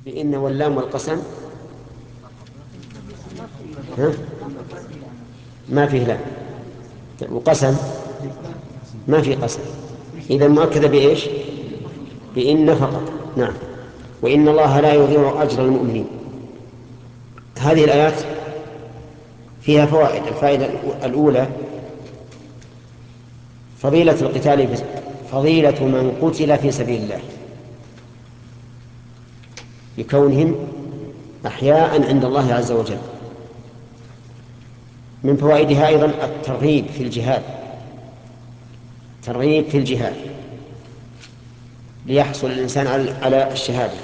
بإن واللام والقسم. ها؟ ما فيه لام. وقسم ما فيه قسم. إذا مؤكدة بإيش؟ بإن فقط. نعم. وإن الله لا يضيع أجر المؤمنين. هذه الآيات فيها فوائد. الفائدة الأولى فضيلة من قتل في سبيل الله لكونهم أحياء عند الله عز وجل. من فوائدها أيضا الترغيب في الجهاد، ترغيب في الجهاد ليحصل الإنسان على الشهادة.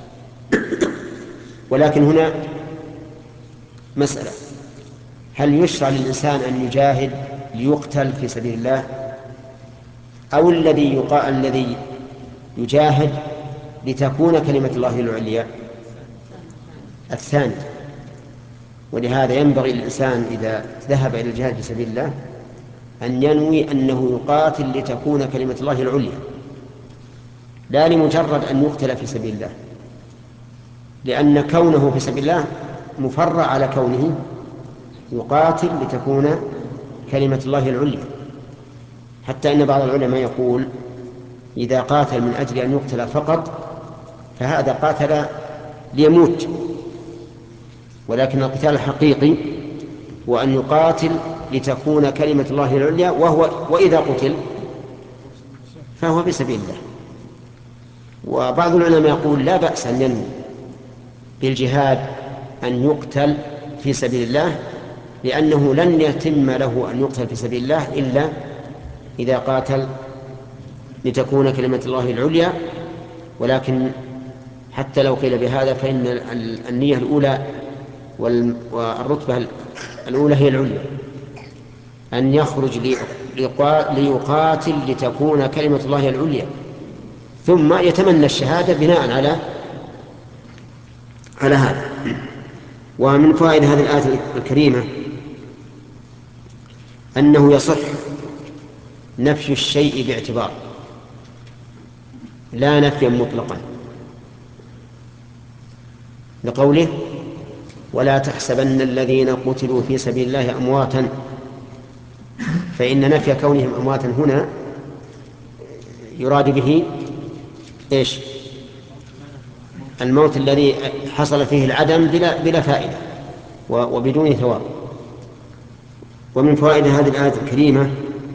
ولكن هنا مسألة: هل يشرع للإنسان أن يجاهد ليقتل في سبيل الله، أو الذي يجاهد لتكون كلمة الله العليا؟ الثاني. ولهذا ينبغي للإنسان إذا ذهب إلى الجهاد في سبيل الله أن ينوي أنه يقاتل لتكون كلمة الله العليا، لا لمجرد أن يقتل في سبيل الله، لأن كونه في سبيل الله مفرع على كونه يقاتل لتكون كلمة الله العليا. حتى إن بعض العلماء يقول إذا قاتل من أجل أن يقتل فقط فهذا قاتل ليموت، ولكن القتال الحقيقي هو أن يقاتل لتكون كلمة الله العليا، وإذا قتل فهو في سبيل الله. وبعض العلماء يقول لا بأس أن ينوي بالجهاد أن يقتل في سبيل الله، لأنه لن يتم له أن يقتل في سبيل الله إلا إذا قاتل لتكون كلمة الله العليا. ولكن حتى لو قيل بهذا فإن النية الأولى والرتبة الأولى هي العليا، أن يخرج ليقاتل لتكون كلمة الله العليا، ثم يتمنى الشهادة بناء على هذا. ومن فوائد هذه الآية الكريمة أنه يصح نفي الشيء باعتبار، لا نفيا مطلقا، لقوله ولا تحسبن الذين قتلوا في سبيل الله أمواتا، فإن نفي كونهم أمواتا هنا يراد به إيش؟ الموت الذي حصل فيه العدم بلا فائدة وبدون ثواب. ومن فوائد هذه الآية الكريمة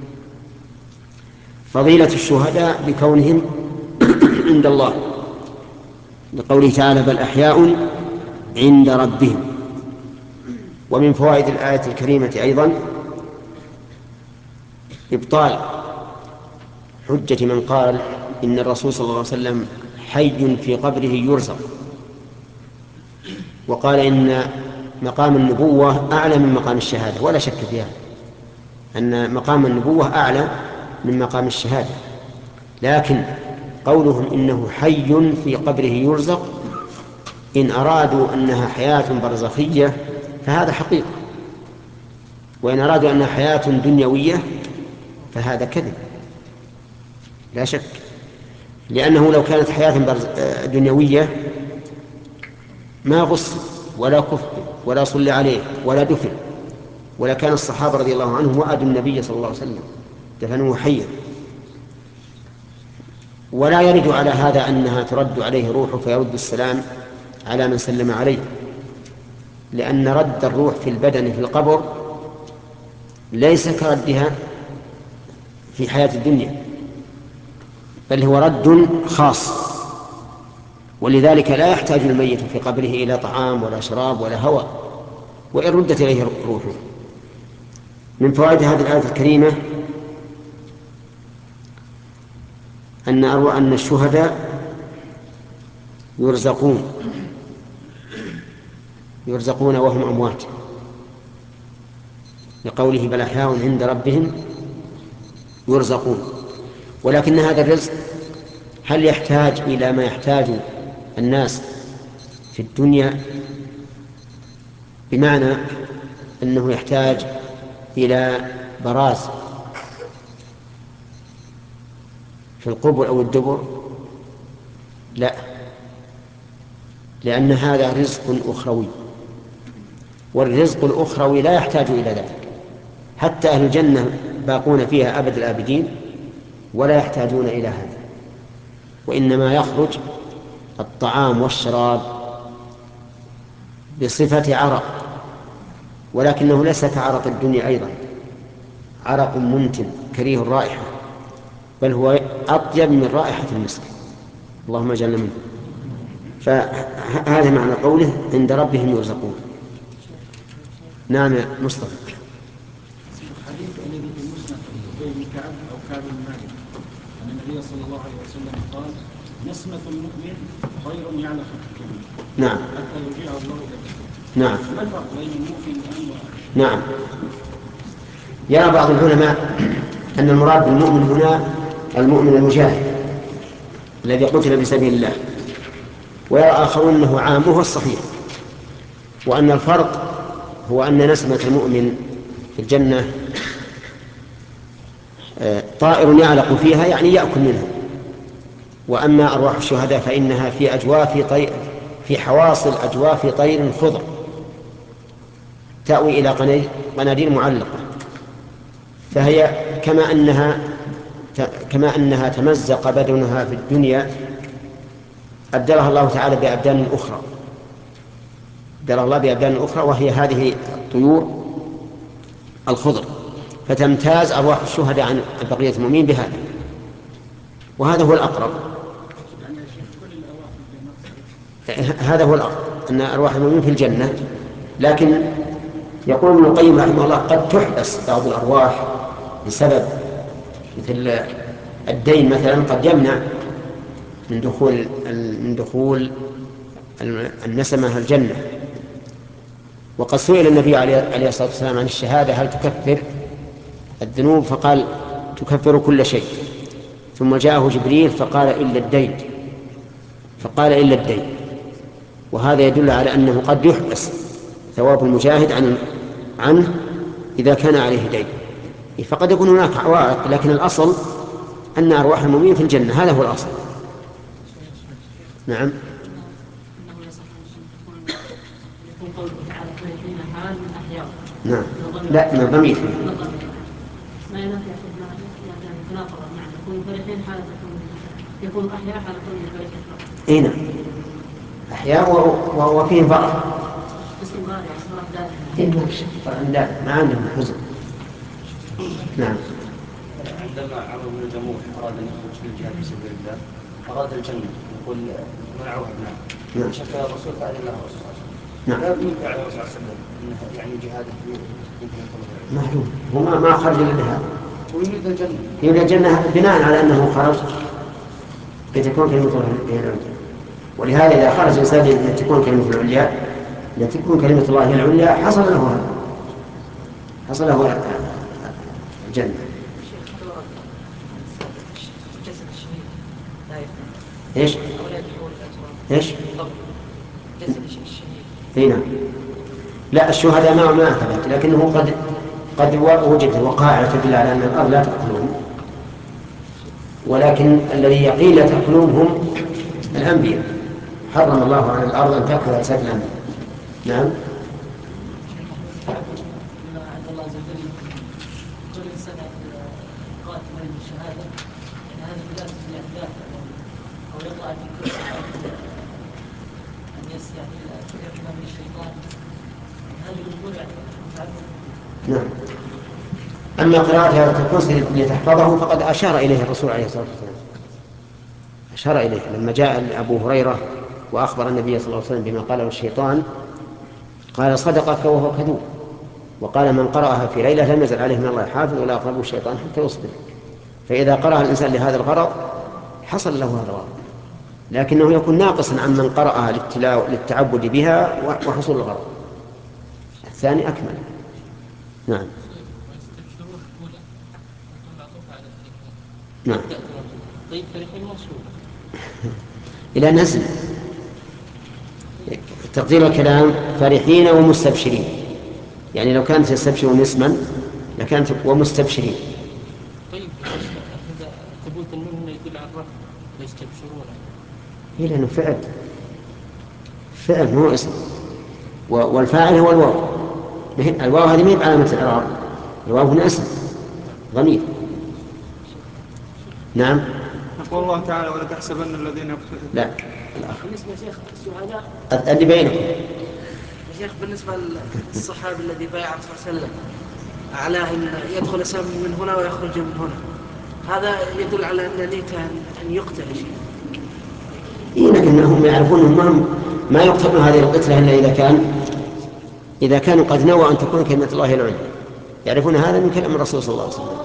فضيلة الشهداء بكونهم عند الله، لقوله تعالى بل أحياء عند ربهم. ومن فوائد الآية الكريمة أيضا إبطال حجة من قال إن الرسول صلى الله عليه وسلم حي في قبره يرزق، وقال إن مقام النبوة أعلى من مقام الشهادة، ولا شك فيها أن مقام النبوة أعلى من مقام الشهادة. لكن قولهم إنه حي في قبره يرزق إن أرادوا أنها حياة برزخية فهذا حقيقة، وإن أرادوا أنها حياة دنيوية فهذا كذب لا شك. لأنه لو كانت حياة دنيوية ما غسل ولا كفر ولا صلى عليه ولا دفن، ولا كان الصحابة رضي الله عنهم وأدوا النبي صلى الله عليه وسلم دفنوه حيا. ولا يرد على هذا أنها ترد عليه روحه فيرد السلام على من سلم عليه، لأن رد الروح في البدن في القبر ليس كردها في حياة الدنيا، بل هو رد خاص. ولذلك لا يحتاج الميت في قبره إلى طعام ولا شراب ولا هواء وإن ردت إليه روحه. من فوائد هذه الآية الكريمة أن الشهداء يرزقون وهم أموات، لقوله بل أحياء عند ربهم يرزقون. ولكن هذا الرزق هل يحتاج إلى ما يحتاج الناس في الدنيا؟ بمعنى أنه يحتاج إلى براز في القبر أو الدبر؟ لا، لأن هذا رزق أخروي، والرزق الأخروي لا يحتاج إلى ذلك. حتى أهل الجنة باقون فيها أبد الآبدين ولا يحتاجون إلى هذا، وإنما يخرج الطعام والشراب بصفة عرق، ولكنه ليس كعرق الدنيا أيضا، عرق منتن كريه الرائحة، بل هو أطيب من رائحة المسك، اللهم اجعلنا منه. فهذا معنى قوله عند ربهم يرزقون. نعم يا مصطفى. الحديث الذي في المسند بن كعب أو كعب بن مالك أن النبي صلى الله عليه وسلم قال: نسمة المؤمن خير يعلق في الجنة. نعم. حتى يرجعه الله إلى الجنة. نعم. ما الفرق بين المؤمن والآن؟ نعم. يرى بعض العلماء أن المراد بالمؤمن هنا المؤمن المجاهد الذي قتل بسبيل الله، ويرى آخرون أنه عام، وهو الصحيح، وأن الفرق هو أن نسمة المؤمن في الجنة طائر يعلق فيها، يعني يأكل منها، وأما أرواح الشهداء فإنها في أجواف طير، في حواصل أجواف طير خضر تأوي إلى قناديل معلقة، فهي كما أنها تمزق بدنها في الدنيا أبدلها الله تعالى بأبدان أخرى، أبدلها الله بأبدان أخرى، وهي هذه الطيور الخضر، فتمتاز أرواح الشهداء عن بقية المؤمنين بهذا، وهذا هو الأقرب. هذا هو الأقرب أن أرواح المؤمنين في الجنة، لكن يقول ابن القيم رحمه الله قد تحبس بعض الأرواح بسبب مثل الدين مثلا، قد يمنع من دخول النسمة الجنة. وقد سئل النبي عليه الصلاة والسلام عن الشهادة هل تكفر الذنوب، فقال تكفر كل شيء، ثم جاءه جبريل فقال إلا الدين، وهذا يدل على أنه قد يحبس ثواب المجاهد عنه إذا كان عليه دين، فقد يكون هناك عوائق، لكن الأصل أن أرواح المؤمنين في الجنة، هذا هو الأصل. نعم. نعم. لا، من الضمير ما ينافي تناقض المعنى، يكون فرحين حالة يكون أحياء حالة فرحين. اي نعم، أحياء وفيهم فرح. استمرار يعني فرح دائم، ما عندهم حزن. نعم. عندما عمرو بن الجموح أراد أن يخرج في الجهاد في سبيل الله، أراد الجنة، يقول منعوه ابنائه. نعم. شكر الرسول فأذن له الرسول صلى الله عليه وسلم. نعم. لا ينكر على الرسول صلى الله عليه وسلم أنه يعني جهاد معلوم، هو ما خرج إلا لهذا، ويريد الجنة. يريد الجنة بناء على أنه خرج لتكون كلمة الله هي العليا، ولهذا إذا خرج الإنسان لتكون كلمة العليا، لتكون كلمة الله هي العليا، حصل له الجنة. ايش؟ هنا لا، الشهداء ما أثبت، لكنه قد وجد وقائع تدل على أن الأرض لا تأكلهم، ولكن الذي يقين لا تأكلهم هم الأنبياء، حرم الله على الأرض أن تأكل أجساد الأنبياء. نعم. عند الله عز وجل كل إنسان قاتل من الشهادة، يعني هذا بذات الأهداف أو يطلع في كل أن يحمى من الشيطان، هذه الأمور يعني نعم. أما قراءة هذا الكرسي لتحفظه فقد أشار إليه الرسول عليه الصلاة والسلام، أشار إليه لما جاء أبو هريرة وأخبر النبي صلى الله عليه وسلم بما قاله الشيطان، قال صدقك وهو كذوب، وقال من قرأها في ليلة لم يزل عليه من الله حافظ ولا يقربه الشيطان حتى يصبح. فإذا قرأها الإنسان لهذا الغرض حصل له هذا الغرض، لكنه يكون ناقصا عن من قرأها للتعبد بها وحصول الغرض، الثاني أكمل. نعم. نعم. طيب فريقين موصول إلى نزل تقدير الكلام فرحين ومستبشرين، يعني لو كانت يستبشرون اسما لكانت ومستبشرين. طيب هذا ثبوت النون يدل على الرفع يستبشرون، هي لأنه فعل مو اسم، والفاعل هو الواو. الواو هذه ما هي بعلامة الإعراب، الواو هنا اسم ضمير. نعم. يقول الله تعالى ولا تحسبن الذين لا بالنسبة يا شيخ الشهداء اللي بينكم. يا شيخ بالنسبة للصحابي الذي بايع الرسول صلى الله عليه وسلم أعلاه أن يدخل سهم من هنا ويخرج من هنا، هذا يدل على أن نيته أن يقتل يا شيخ. لكنهم يعرفون أنهم ما يقتلون هذه القتلة إلا إذا كانوا قد نوى أن تكون كلمة الله العليا، يعرفون هذا من كلام الرسول صلى الله عليه وسلم.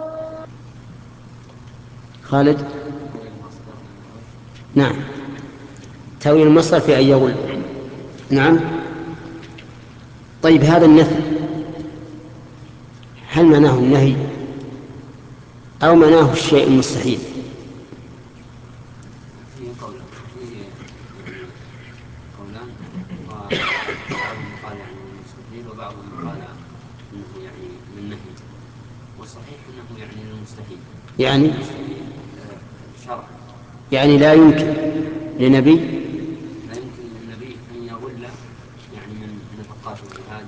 خالد. نعم، تأويل المصدر في أن يغل. نعم. طيب هذا النفي هل معناه النهي أو معناه الشيء المستحيل؟ قولان، وبعضهم قال يعني المستحيل وبعضهم قال انه يعني للنهي، والصحيح انه يعني للمستحيل، يعني شرعا. يعني لا يمكن لنبي لا يمكن للنبي ان يغل يعني من نفقات الجهاد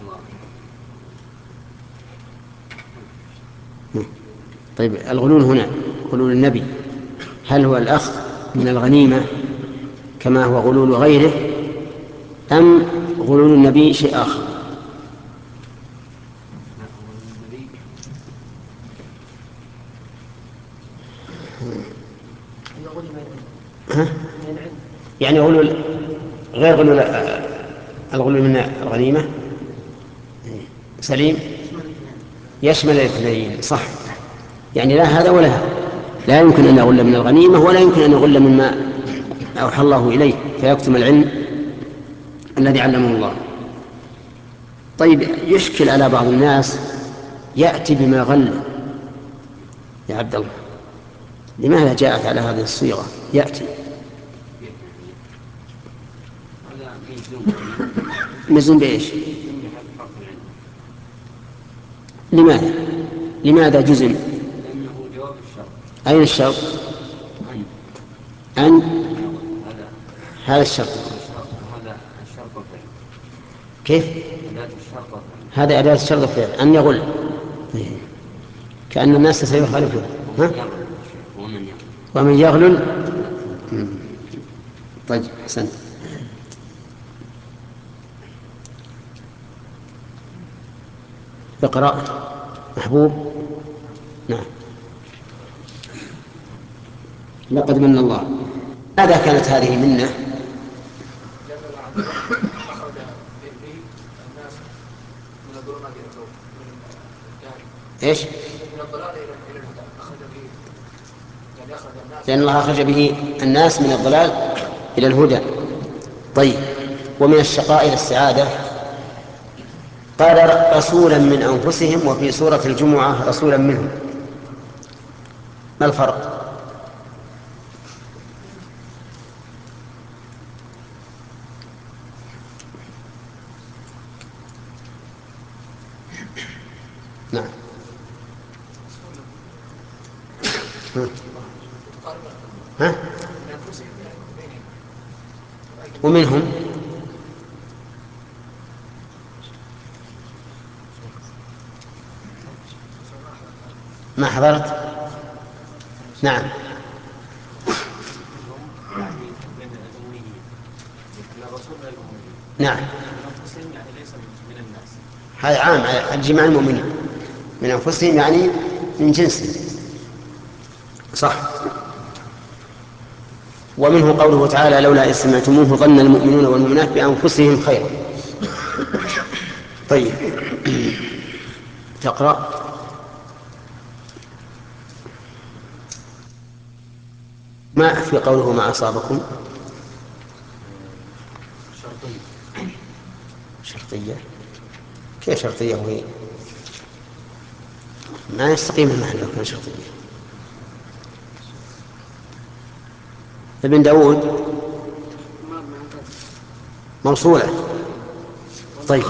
طيب الغلول هنا، غلول النبي، هل هو الأخذ من الغنيمة كما هو غلول غيره، أم غلول النبي شيء آخر؟ النبي يعني غلول غير غلول الغلول من الغنيمة سليم يشمل الاثنين، صح. يعني لا هذا ولا هذا، لا يمكن أن يغل من الغنيمة ولا يمكن أن يغل مما أوحى الله إليه فيكتم العلم الذي علمه الله. طيب يشكل على بعض الناس يأتي بما غل. يا عبد الله، لماذا جاءت على هذه الصيغة يأتي؟ مزن بإيش؟ لماذا جزم؟ لأنه جواب الشرط. أين الشرط؟ أن هذا الشرط. هذا الشرط والفعل. كيف؟ أداة الشرط والفعل. هذا أداة الشرط والفعل، أن يغل. كأن الناس سيخالفون. ومن يغلل. طيب أحسنت. اقرأ محبوب. نعم. لقد من الله. ماذا كانت هذه منه؟ ايش؟ لأن الله أخرج به الناس من الضلال إلى الهدى. طيب، ومن الشقاء إلى السعادة. قال رسولا من أنفسهم، وفي سورة الجمعة رسولا منهم، ما الفرق؟ نعم. ها؟ ومنهم ما حضرت. نعم. نعم، هذا عام على جميع المؤمنين، من أنفسهم يعني من جنسهم، صح. ومنه قوله تعالى لولا إذ سمعتموه ظن المؤمنون والمؤمنات بأنفسهم خيرا. طيب تقرأ. ما في قوله ما أصابكم شرطية. كيف شرطية وهي ما يستقيم المحل لو كان شرطية؟ ابن داود موصولة. طيب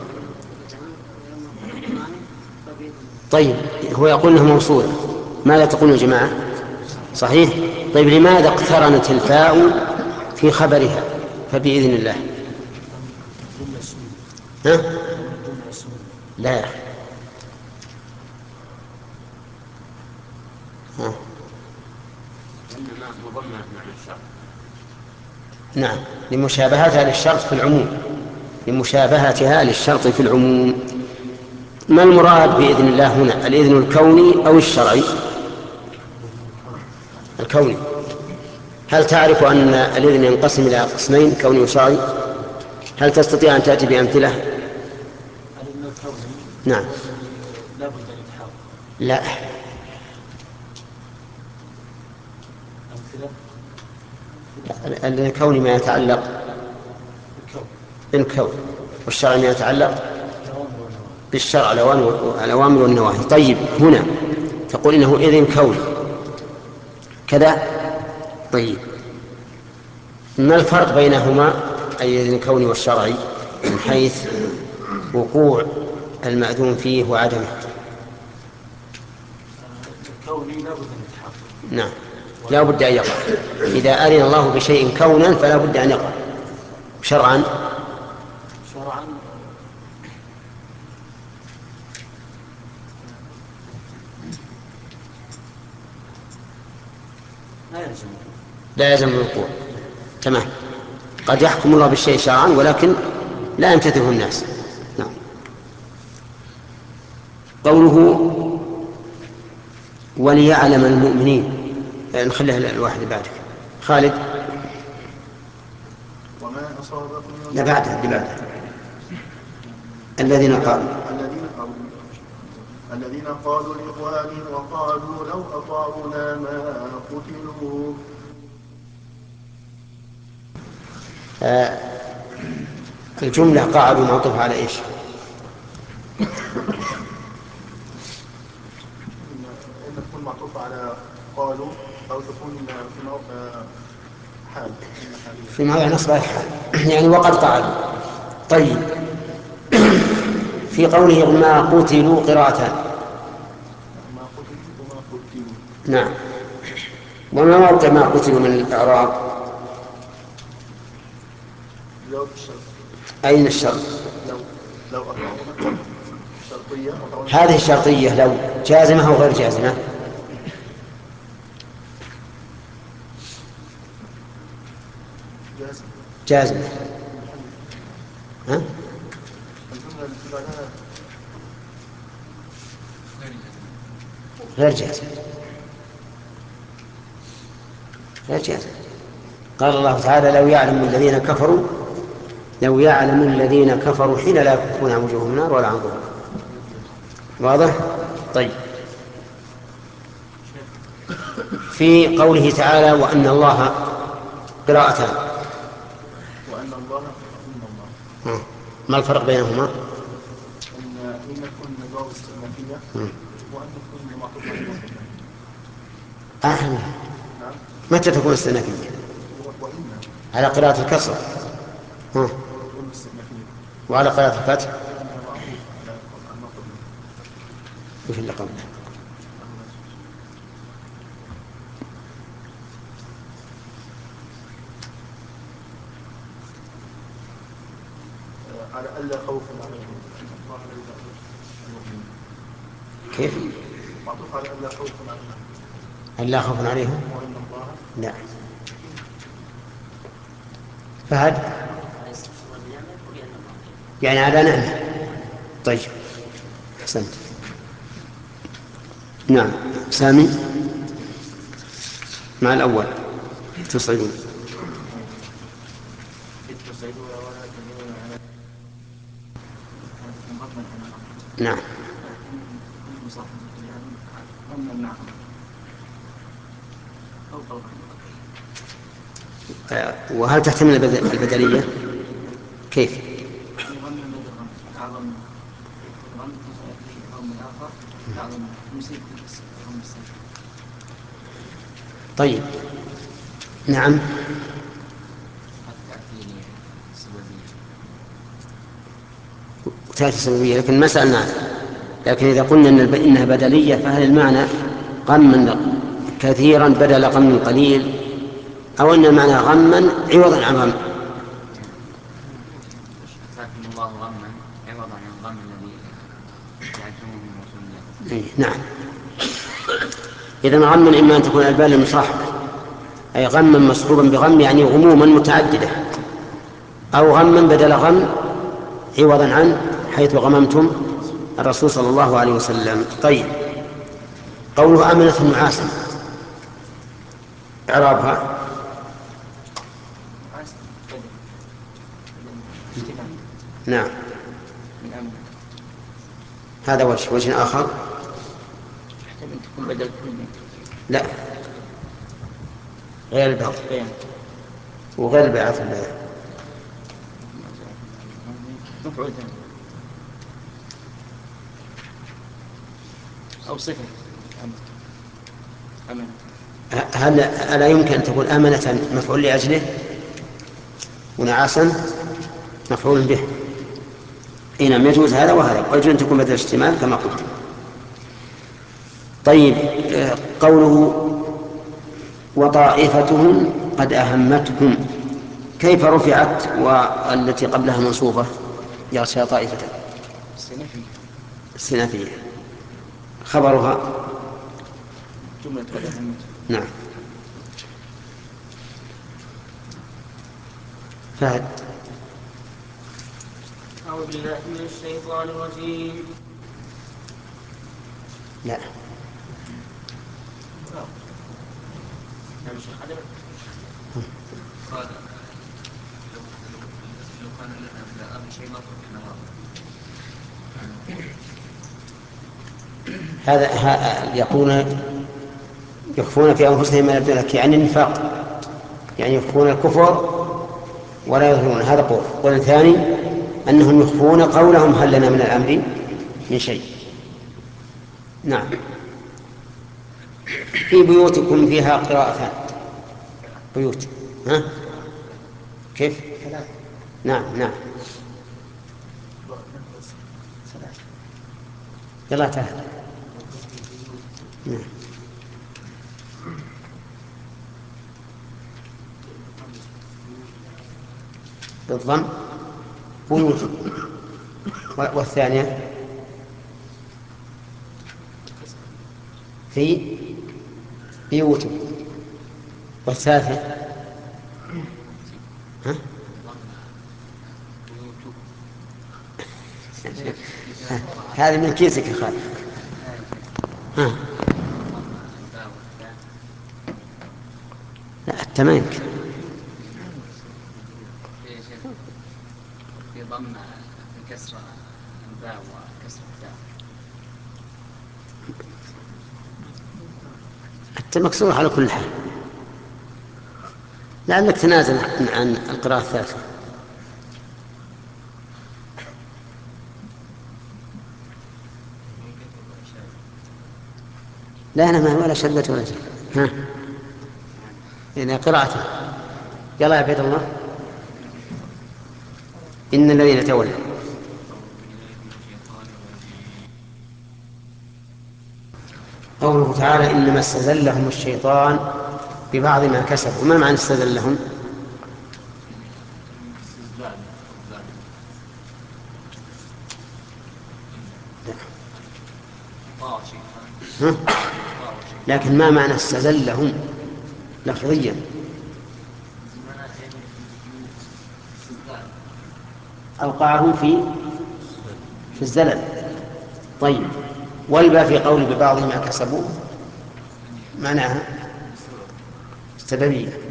هو يقول انها موصولة، ماذا تقول يا جماعة؟ صحيح. طيب لماذا اقترنت الفاء في خبرها فبإذن الله؟ ها؟ لا يا أخي. ها. نعم، لمشابهتها للشرط في العموم، لمشابهتها للشرط في العموم. ما المراد بإذن الله هنا؟ الإذن الكوني أو الشرعي؟ الكوني. هل تعرف أن الإذن ينقسم إلى قسمين، كوني وشرعي؟ هل تستطيع أن تأتي بأمثلة؟ الإذن الكوني نعم. لا بد أن يتحاول. لا. أمثلة. الكوني ما يتعلق بالكون، والشرع ما يتعلق بالشرع، الأوامر والنواهي. طيب، هنا تقول إنه إذن كوني كذا. طيب، ما الفرق بينهما، أي الإذن الكوني والشرعي، من حيث وقوع المأذون فيه وعدمه؟ الكوني لا بد أن يتحقق. نعم، لا بد أن يقع. إذا أذن الله بشيء كونا فلا بد أن يقع. شرعا لا يلزم الوقوع. تمام. قد يحكم الله بالشيء شرعا ولكن لا يمتثله الناس. نعم. قوله وليعلم المؤمنين، نخليها الواحد بعدك خالد. وما أصابكم لا، بعد الذين قالوا لإخوانهم وقالوا لو أطاعونا ما قتلوا. الجملة قاعدوا معطوف على إيش؟ إن تكون معطوفة على قالوا أو تكون في حال في موضع نصب الحال يعني وقد قعدوا. طيب، في قوله ما قتلوا قراءتان. ما قتلوا وما قتلوا. نعم. وما موقع ما قتلوا من الإعراب؟ جواب الشرط. أين الشرط؟ لو أطاعونا شرطية. هذه الشرطية لو جازمة أو غير جازمة؟ جازمة. ها؟ غير جازمة. قال الله تعالى لو يعلم الذين كفروا حين لا يكفون عن وجوههم النار ولا عن ظهورهم. واضح؟ طيب، في قوله تعالى وأن الله قراءتان. وأن الله ما الفرق بينهما؟ إن تكون جواب استئنافية وأن تكون معطوفة على نعم. متى تكون استئنافية؟ على قراءة الكسر. وعلى قراءة الفتح وفي اللي قبله. على ألا خوف عليهم. كيف؟ معطوف على ألا خوف عليهم. ألا خوف عليهم؟ وإن الله. لا. فهد يعني على نعمة. طيب، أحسنت. نعم. سامي مع الأول تصعدون. نعم. وهل تحتمل البدلية؟ كيف؟ طيب، نعم. تأتي سببية لكن ما سألنا. لكن إذا قلنا إنها بدلية فهل المعنى غما كثيرا بدل غم قليل، أو أن المعنى غما عوضا عن غم؟ أتاكم الله غما نعم. إذا غما إما أن تكون البال المصاحبة، أي غما مصحوبا بغم يعني غموما متعددة، أو غما بدل غم عوضا عن حيث غممتم الرسول صلى الله عليه وسلم. طيب، قوله آمنة نعاسا إعرابها نعم، هذا وجه آخر. لا، غير البيع وغير البيع في البيع. أو صفة أمنة. هل ألا يمكن أن تكون آمنة مفعول لأجله ونعاسا مفعول به؟ إيه نعم، يجوز هذا وهذا، ويجوز أن تكون بدل اشتمال كما قلت. طيب، قوله وطائفتهم قد أهمتهم، كيف رفعت والتي قبلها منصوبة يغشى طائفة؟ السنافية خبرها جملة قد أهمتهم. نعم. فهد. أعوذ بالله من الشيطان الرجيم. لا، نعم شيخ علي. قال لو كان الأمر شيء ما تركنا هذا يخفون في أنفسهم ما يبدون لك، يعني النفاق، يعني يخفون الكفر ولا يظهرون. هذا قول ثاني أنهم يخفون قولهم هل لنا من الأمر من شيء. نعم. في بيوتكم فيها قراءتان. بيوت، ها كيف؟ نعم نعم. يلا تعال. نعم. بالضم بيوت، والثانية في بيوتكم، والثالثة ها؟ هذه من كيسك يا خالد. ها؟ لا، التمام في ضم كسر الباء وكسر التاء. حتى مكسور على كل حال، لعلك تنازل عن القراءة الثالثة. لا، أنا ما ولا شربت ولا شيء. ها، يعني قراءته. يلا يا عبيد الله. إن الذين تولوا قوله تعالى إنما استزلهم الشيطان ببعض ما كسبوا. ما معنى استزلهم؟ لكن ما معنى استزلهم لفظيا؟ أوقعهم في الزلل. طيب، والباء في قول ببعض ما كسبوا معناها السببية.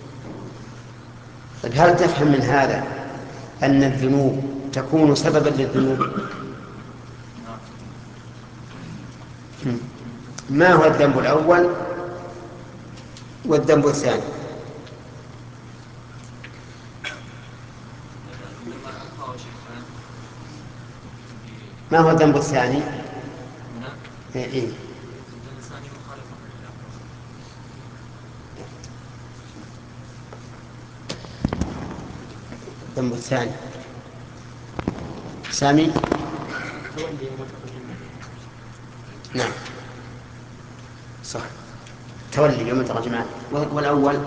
طيب، هل تفهم من هذا أن الذنوب تكون سببا للذنوب؟ ما هو الذنب الأول والذنب الثاني؟ ما هو الذنب الثاني؟ إيه؟ الذنب الثاني سامي. نعم صح، تولي يوم التقى الجمعان. والأول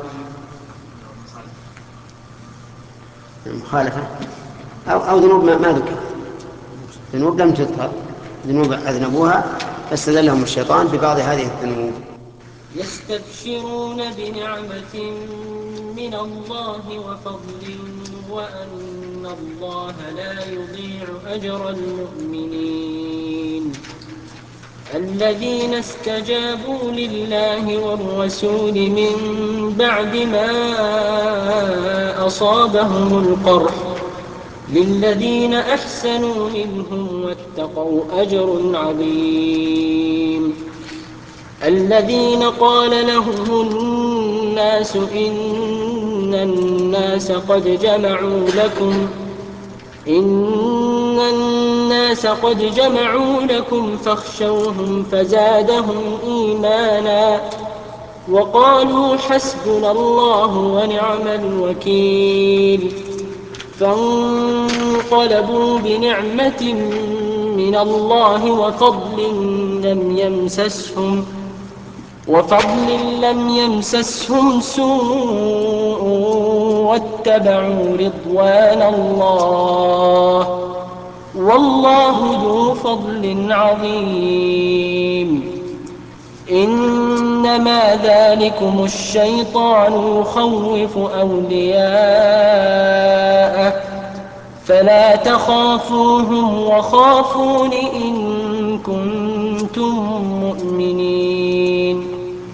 المخالفة أو ذنوب ما ذكر، ذنوب لم تذكر، ذنوب أذنبوها فاستدلهم الشيطان ببعض هذه الذنوب. يستبشرون بنعمة من الله وفضل وأن الله لا يضيع أجر المؤمنين. الذين استجابوا لله والرسول من بعد ما أصابهم القرح للذين أحسنوا منهم واتقوا أجر عظيم. الذين قال لهم الناس إن الناس قد جمعوا لكم فاخشوهم فزادهم إيمانا وقالوا حسبنا الله ونعم الوكيل. فانقلبوا بنعمة من الله وفضل لم يمسسهم سوء واتبعوا رضوان الله والله ذو فضل عظيم. إنما ذلكم الشيطان يخوف أولياءه فلا تخافوهم وخافون إن كنتم مؤمنين.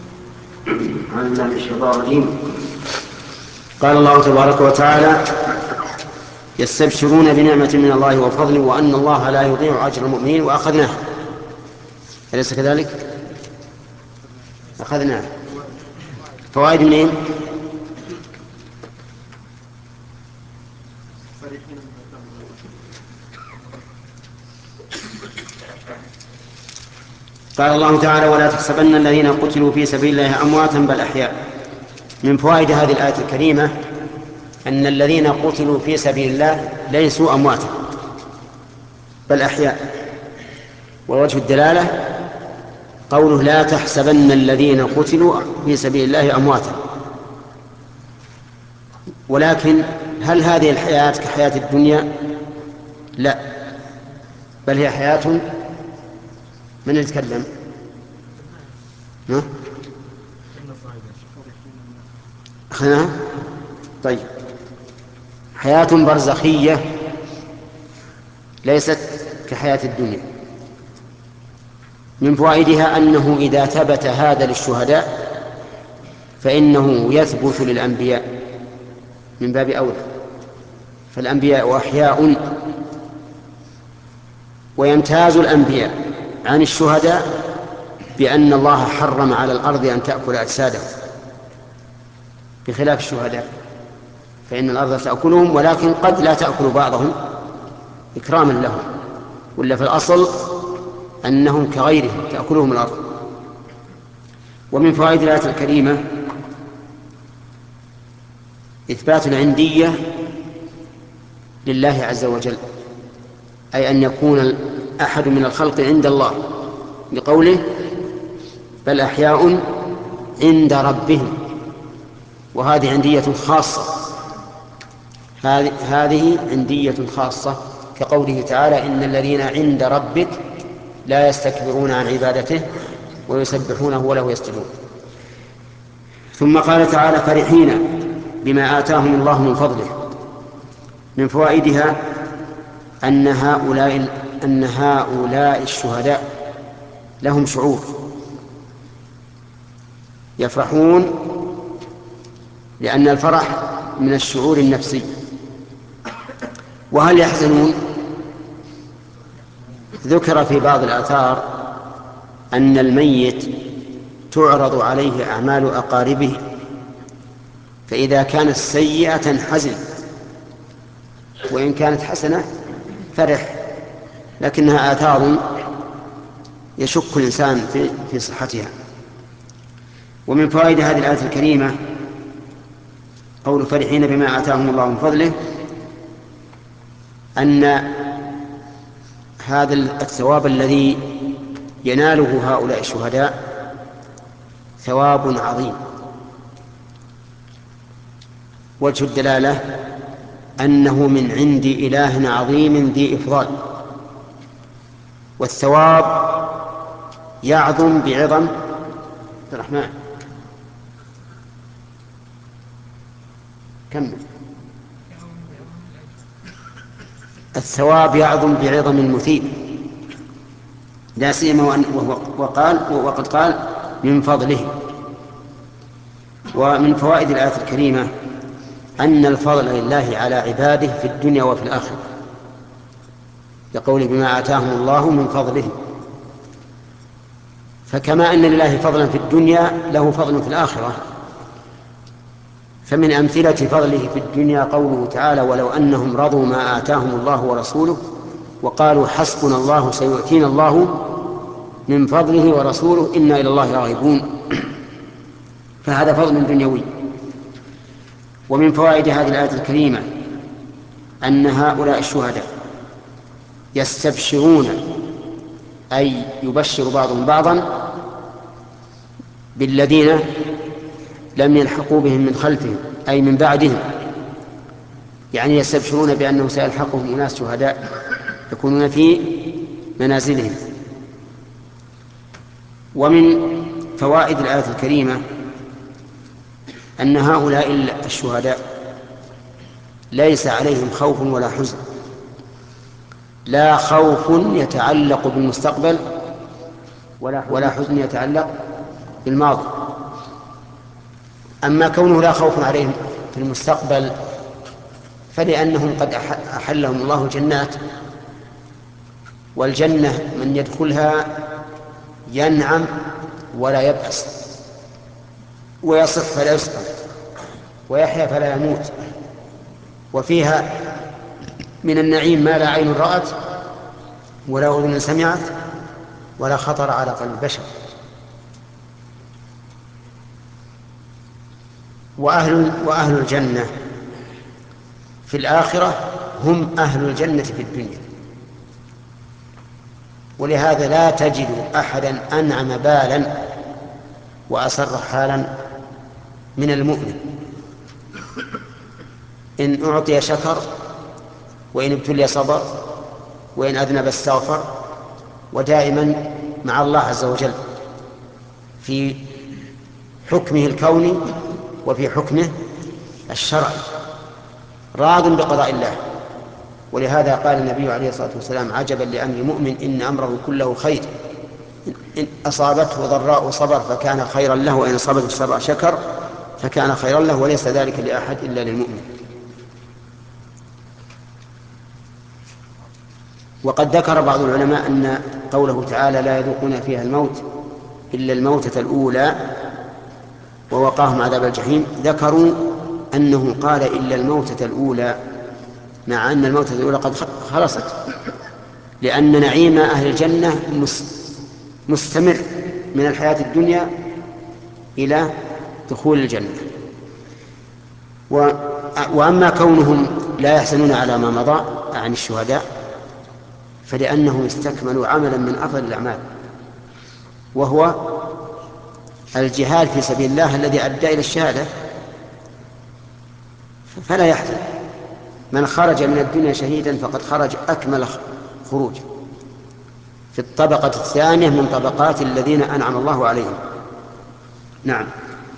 قال الله تبارك وتعالى يستبشرون بنعمة من الله وفضل وأن الله لا يضيع أجر المؤمنين وأخذناه. أليس كذلك؟ أخذناه. فوائد منين؟ قال الله تعالى ولا تحسبن الذين قتلوا في سبيل الله أمواتا بل أحياء. من فوائد هذه الآية الكريمة أن الذين قتلوا في سبيل الله ليسوا أمواتا بل أحياء. ووجه الدلالة قوله لا تحسبن الذين قتلوا في سبيل الله أمواتا. ولكن هل هذه الحياة كحياة الدنيا؟ لا، بل هي حياة من يتكلم؟ أخذناها؟ طيب، حياة برزخية ليست كحياة الدنيا. من فوائدها أنه إذا ثبت هذا للشهداء فإنه يثبت للأنبياء من باب أولى، فالأنبياء أحياء، ويمتاز الأنبياء عن الشهداء بأن الله حرم على الأرض أن تأكل أجسادهم، بخلاف الشهداء فإن الأرض تأكلهم ولكن قد لا تأكل بعضهم إكراما لهم، ولا في الأصل أنهم كغيرهم تأكلهم الأرض. ومن فوائد الآية الكريمة إثبات العندية لله عز وجل، أي أن يكون أحد من الخلق عند الله، لقوله بل أحياء عند ربهم، وهذه عندية خاصة، هذه عندية خاصة كقوله تعالى إن الذين عند ربك لا يستكبرون عن عبادته ويسبحونه وله يسجدون. ثم قال تعالى فرحين بما آتاهم الله من فضله. من فوائدها أن هؤلاء الشهداء لهم شعور، يفرحون لأن الفرح من الشعور النفسي. وهل يحزنون؟ ذكر في بعض الآثار أن الميت تعرض عليه أعمال أقاربه، فإذا كانت سيئة حزن، وإن كانت حسنة فرح، لكنها آثار يشك الإنسان في صحتها. ومن فوائد هذه الآية الكريمة قول فرحين بما آتاهم الله من فضله أن هذا الثواب الذي يناله هؤلاء الشهداء ثواب عظيم. وجه الدلالة أنه من عند إله عظيم ذي إفضال، والثواب يعظم بعظم عبد الرحمن. كمل. الثواب يعظم بعظم المثيب، لا سيما وقد قال من فضله. ومن فوائد الآية الكريمة أن الفضل لله على عباده في الدنيا وفي الآخرة، لقوله بما آتاهم الله من فضله. فكما أن لله فضلا في الدنيا له فضل في الآخرة. فمن أمثلة فضله في الدنيا قوله تعالى ولو أنهم رضوا ما آتاهم الله ورسوله وقالوا حسبنا الله سيؤتينا الله من فضله ورسوله إنا إلى الله راغبون. فهذا فضل دنيوي. ومن فوائد هذه الآية الكريمة أن هؤلاء الشهداء يستبشرون، أي يبشر بعضهم بعضا بالذين لم يلحقوا بهم من خلفهم أي من بعدهم، يعني يستبشرون بأنه سيلحقهم أناس شهداء يكونون في منازلهم. ومن فوائد الآية الكريمة أن هؤلاء الشهداء ليس عليهم خوف ولا حزن، لا خوف يتعلق بالمستقبل ولا حزن يتعلق بالماضي. أما كونه لا خوف عليهم في المستقبل فلأنهم قد أحلهم الله جنات، والجنة من يدخلها ينعم ولا يبأس، ويصح فلا يسقم، ويحيا فلا يموت، وفيها من النعيم ما لا عين رأت ولا أذن سمعت ولا خطر على قلب بشر. وأهل الجنة في الآخرة هم أهل الجنة في الدنيا، ولهذا لا تجد أحدا أنعم بالا وأسر حالا من المؤمن. إن أعطي شكر، وإن ابتلي صبر، وإن أذنب استغفر، ودائما مع الله عز وجل في حكمه الكوني وفي حكمه الشرعي، راض بقضاء الله. ولهذا قال النبي عليه الصلاة والسلام عجبا لأمر المؤمن إن أمره كله خير، إن أصابته ضراء صبر فكان خيرا له، وإن أصابته سراء شكر فكان خيرا له، وليس ذلك لأحد إلا للمؤمن. وقد ذكر بعض العلماء أن قوله تعالى لا يذوقون فيها الموت إلا الموتة الأولى ووقاهم عذاب الجحيم، ذكروا أنه قال إلا الموتة الأولى مع أن الموتة الأولى قد خلصت، لأن نعيم أهل الجنة مستمر من الحياة الدنيا إلى دخول الجنة. وأما كونهم لا يحزنون على ما مضى عن الشهداء فلأنهم استكملوا عملا من أفضل الأعمال، وهو الجهاد في سبيل الله الذي أدى إلى الشهادة، فلا يحزن. من خرج من الدنيا شهيدا فقد خرج أكمل خروج في الطبقة الثانية من طبقات الذين أنعم الله عليهم. نعم.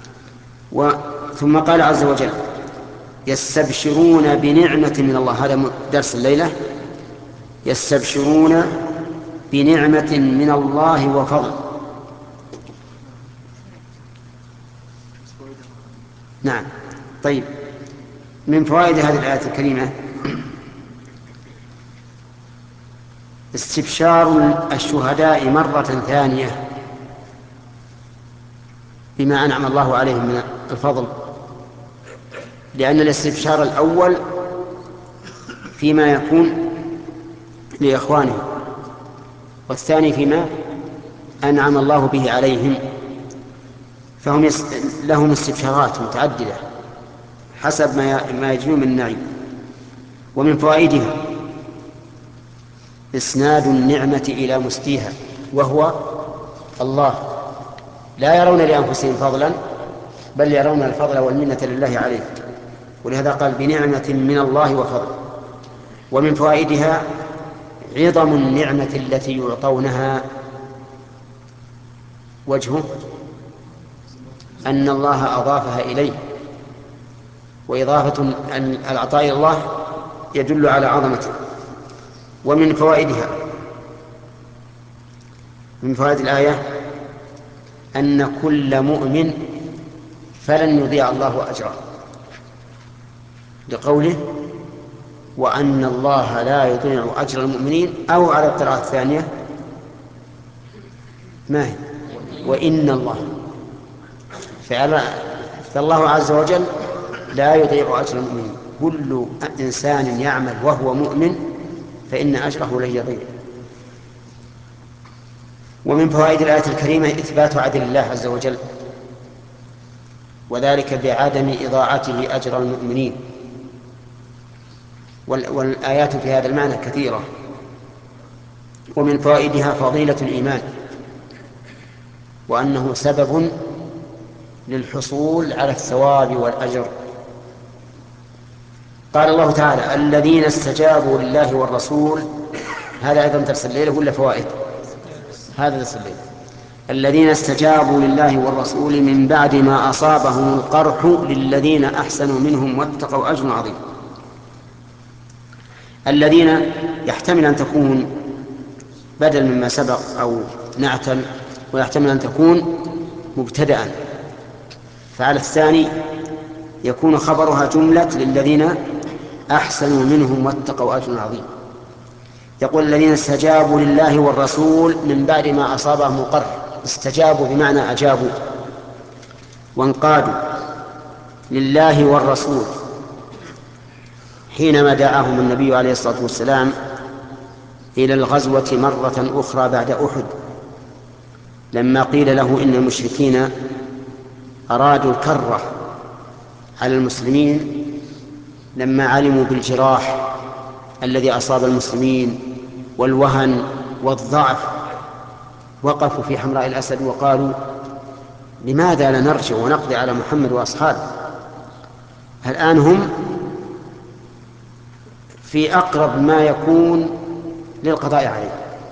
ثم قال عز وجل يستبشرون بنعمة من الله، هذا درس الليلة، يستبشرون بنعمة من الله وفضل. نعم. طيب، من فوائد هذه الآية الكريمة استبشار الشهداء مرة ثانية بما أنعم الله عليهم من الفضل، لأن الاستبشار الأول فيما يكون لإخوانهم، والثاني فيما أنعم الله به عليهم، فهم لهم استبشارات متعددة حسب ما يجنون من النعيم. ومن فوائدها إسناد النعمة إلى مستيها وهو الله، لا يرون لأنفسهم فضلا بل يرون الفضل والمنة لله عليه، ولهذا قال بنعمة من الله وفضل. ومن فوائدها عظم النعمة التي يعطونها وجهه أن الله أضافها إليه، وإضافة العطاء إلى الله يدل على عظمته. ومن فوائدها، من فوائد الآية أن كل مؤمن فلن يضيع الله أجره، لقوله وأن الله لا يضيع أجر المؤمنين، أو على القراءة الثانية ما هي وإن الله، فالله عز وجل لا يضيع أجر المؤمنين. كل إنسان يعمل وهو مؤمن فإن أجره لن يضيع. ومن فوائد الآية الكريمة إثبات عدل الله عز وجل، وذلك بعدم إضاعته أجر المؤمنين. والآيات في هذا المعنى كثيرة. ومن فوائدها فضيلة الإيمان، وأنه سبب للحصول على الثواب والأجر. قال الله تعالى الذين استجابوا لله والرسول، هذا أيضا درس الليلة ولا فوائد؟ هذا درس الليلة. الذين استجابوا لله والرسول من بعد ما أصابهم القرح للذين أحسنوا منهم واتقوا أجر عظيم. الذين يحتمل أن تكون بدل مما سبق أو نعتا، ويحتمل أن تكون مبتدأ، فعلى الثاني يكون خبرها جملة للذين أحسنوا منهم واتقوا أجر عظيم. يقول الذين استجابوا لله والرسول من بعد ما أصابهم القرح. استجابوا بمعنى أجابوا وانقادوا لله والرسول حينما دعاهم النبي عليه الصلاة والسلام إلى الغزوة مرة أخرى بعد أحد، لما قيل له إن المشركين أرادوا الكرة على المسلمين لما علموا بالجراح الذي أصاب المسلمين والوهن والضعف، وقفوا في حمراء الأسد وقالوا لماذا لا نرجع ونقضي على محمد وأصحابه؟ الآن هم في أقرب ما يكون للقضاء عليه.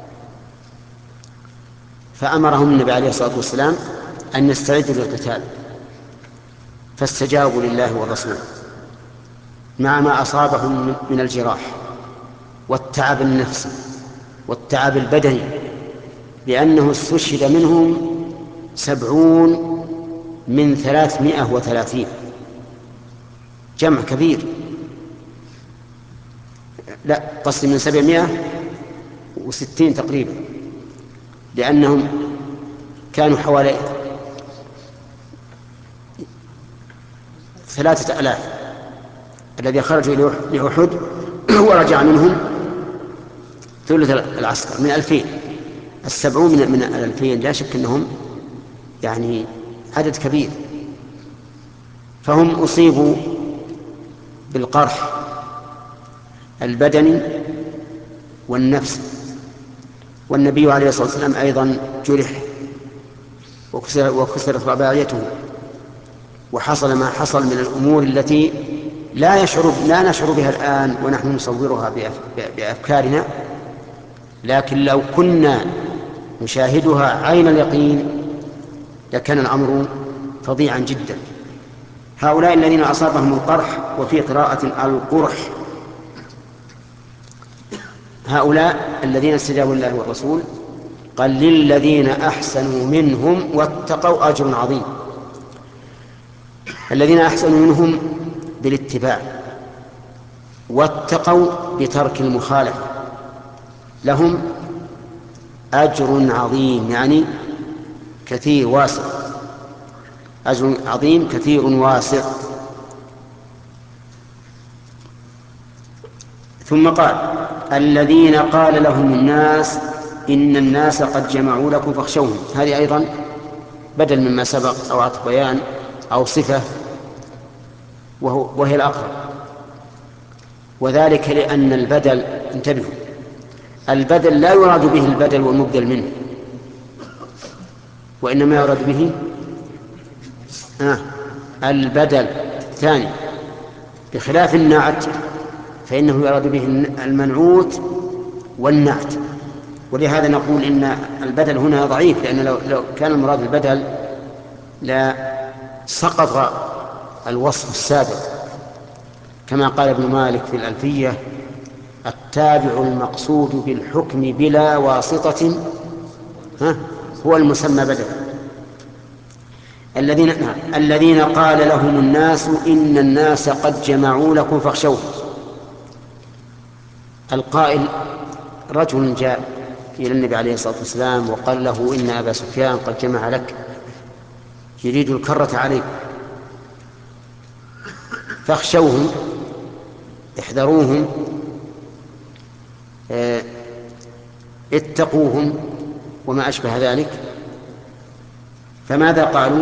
فأمرهم النبي عليه الصلاة والسلام أن يستعدوا للقتال، فاستجابوا لله والرسول مع ما أصابهم من الجراح والتعب النفسي والتعب البدني، لأنه استشهد منهم 70 من 330، جمع كبير. لا قصدي من 760 تقريبا، لأنهم كانوا حوالي 3000 الذي خرجوا لأحد ورجع منهم ثلث العسكر من 2000. 70 من 2000 لا شك أنهم يعني عدد كبير، فهم أصيبوا بالقرح البدني والنفسي. والنبي عليه الصلاة والسلام أيضا جرح وكسرت رباعيته، وحصل ما حصل من الأمور التي لا نشعر بها الآن ونحن نصورها بأفكارنا، لكن لو كنا نشاهدها عين اليقين لكان الأمر فظيعا جدا. هؤلاء الذين أصابهم القرح، وفي قراءة القرح، هؤلاء الذين استجابوا لله والرسول قال للذين أحسنوا منهم واتقوا أجر عظيم. الذين أحسنوا منهم بالاتباع، واتقوا بترك المخالفة، لهم أجر عظيم، يعني كثير واسع، أجر عظيم كثير واسع. ثم قال الذين قال لهم الناس إن الناس قد جمعوا لكم فاخشوهم. هذه أيضا بدل مما سبق أو عطف بيان أو صفة، وهي الأقرب، وذلك لأن البدل، انتبهوا، البدل لا يراد به البدل والمبدل منه، وإنما يراد به البدل الثاني، بخلاف النعت فإنه يراد به المنعوت والنعت، ولهذا نقول إن البدل هنا ضعيف، لأن لو كان المراد البدل لا سقط الوصف السابق، كما قال ابن مالك في الألفية: التابع المقصود بالحكم بلا واسطة هو المسمى بدل. الذين قال لهم الناس إن الناس قد جمعوا لكم فاخشوهم. القائل رجل جاء إلى النبي عليه الصلاة والسلام وقال له: إن أبا سفيان قد جمع لك، يريد الكرة عليكم، فاخشوهم، احذروهم، اتقوهم، وما أشبه ذلك. فماذا قالوا؟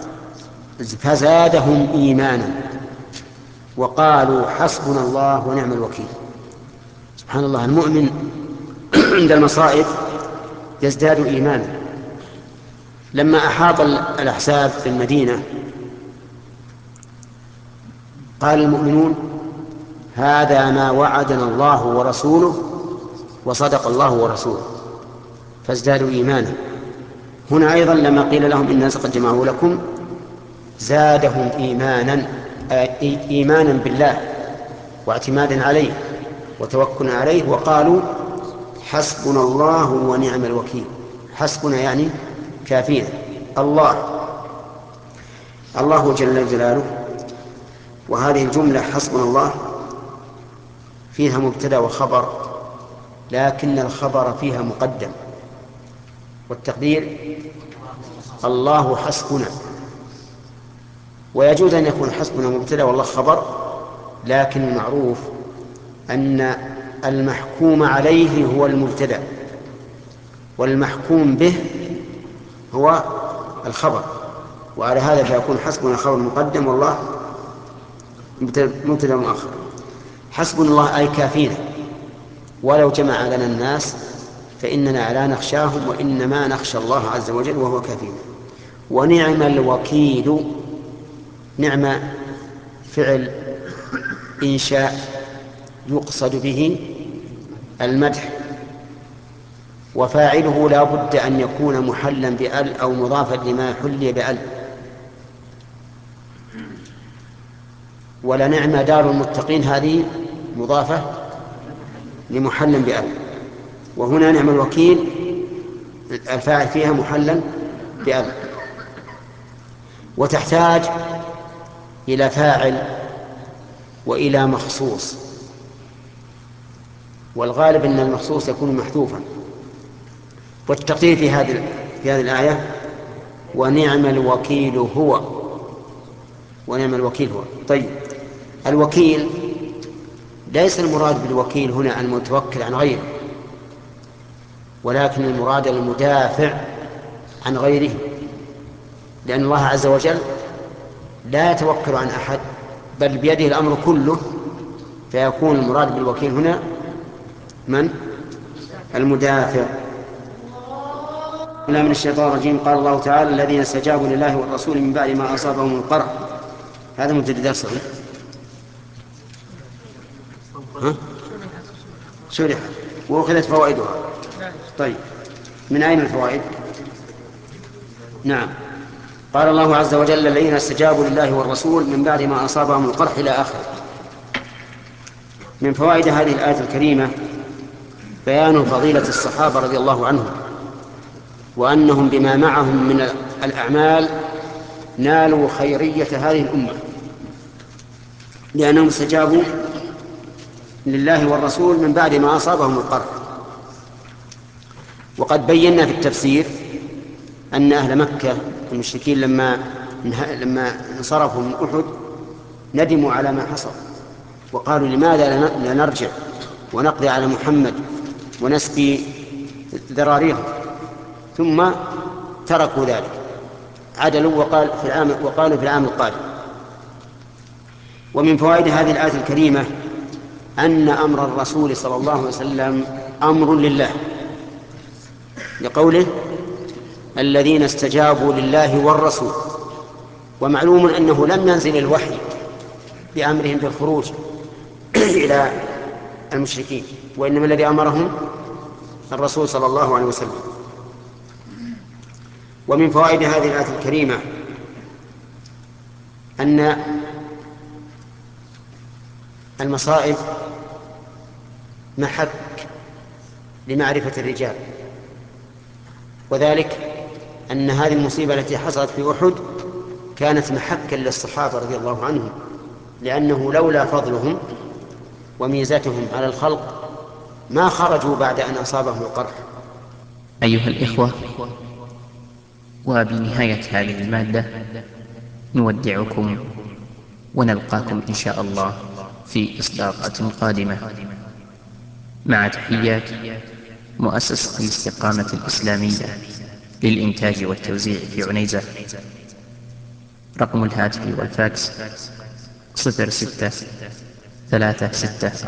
فزادهم إيمانا وقالوا: حسبنا الله ونعم الوكيل. سبحان الله، المؤمن عند المصائب يزداد إيمانا. لما أحاط الأحزاب في المدينة قال المؤمنون: هذا ما وعدنا الله ورسوله وصدق الله ورسوله، فازدادوا إيمانا. هنا أيضا لما قيل لهم إن الناس قد جمعوا لكم زادهم إيمانا، إيمانا بالله واعتمادا عليه وتوكلا عليه، وقالوا: حسبنا الله ونعم الوكيل. حسبنا يعني كافينا، الله جل جلاله. وهذه الجملة حسبنا الله فيها مبتدأ وخبر، لكن الخبر فيها مقدم، والتقدير الله حسبنا. ويجوز أن يكون حسبنا مبتدأ والله خبر، لكن المعروف أن المحكوم عليه هو المبتدأ والمحكوم به هو الخبر، وعلى هذا فيكون حسبنا خبر مقدم والله مبتدأ مؤخر. حسبنا الله أي كافينا، ولو جمع لنا الناس فإننا لا نخشاهم، وإنما نخشى الله عز وجل وهو كافينا. ونعم الوكيل، نعم فعل إنشاء يقصد به المدح، وفاعله لا بد أن يكون محلا بأل أو مضافا لما حلي بأل. ولنعم دار المتقين هذه مضافة لمحل بأل، وهنا نعم الوكيل الفاعل فيها محلا بأل، وتحتاج إلى فاعل وإلى مخصوص، والغالب أن المخصوص يكون محذوفا. والتقدير في هذه الآية ونعم الوكيل هو، ونعم الوكيل هو. طيب، الوكيل ليس المراد بالوكيل هنا المتوكل عن غيره، ولكن المراد المدافع عن غيره، لأن الله عز وجل لا يتوكل عن أحد بل بيده الأمر كله، فيكون المراد بالوكيل هنا من؟ المدافع. لا من الشيطان الرجيم. قال الله تعالى: الذين استجابوا لله والرسول من بعد ما أصابهم القرح. هذا مبتدأ درس شرح وأخذت فوائدها. طيب، من أين الفوائد؟ نعم، قال الله عز وجل: الذين استجابوا لله والرسول من بعد ما أصابهم القرح إلى آخره. من فوائد هذه الآية الكريمة بيان فضيلة الصحابة رضي الله عنهم، وأنهم بما معهم من الأعمال نالوا خيرية هذه الأمة، لأنهم استجابوا لله والرسول من بعد ما أصابهم القرح. وقد بينا في التفسير أن أهل مكة المشركين لما انصرفوا من أحد ندموا على ما حصل، وقالوا: لماذا لا نرجع ونقضي على محمد ونسقي ذراريهم؟ ثم تركوا ذلك، عدلوا وقالوا في العام القادم. ومن فوائد هذه الآية الكريمة أن أمر الرسول صلى الله عليه وسلم أمر لله، لقوله: الذين استجابوا لله والرسول. ومعلوم أنه لم ينزل الوحي بأمرهم بالخروج إلى المشركين، وإنما الذي أمرهم الرسول صلى الله عليه وسلم. ومن فوائد هذه الآية الكريمة أن المصائب محك لمعرفة الرجال، وذلك أن هذه المصيبة التي حصلت في أحد كانت محكا للصحابة رضي الله عنهم، لأنه لولا فضلهم وميزتهم على الخلق ما خرجوا بعد أن أصابهم القرح. أيها الإخوة، وبنهاية هذه المادة نودعكم ونلقاكم إن شاء الله في إصداقات قادمة، مع تحيات مؤسسة الاستقامة الإسلامية للإنتاج والتوزيع في عنيزة. رقم الهاتف والفاكس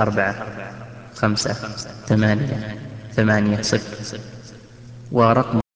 06-364-5-8-8-0، ورقم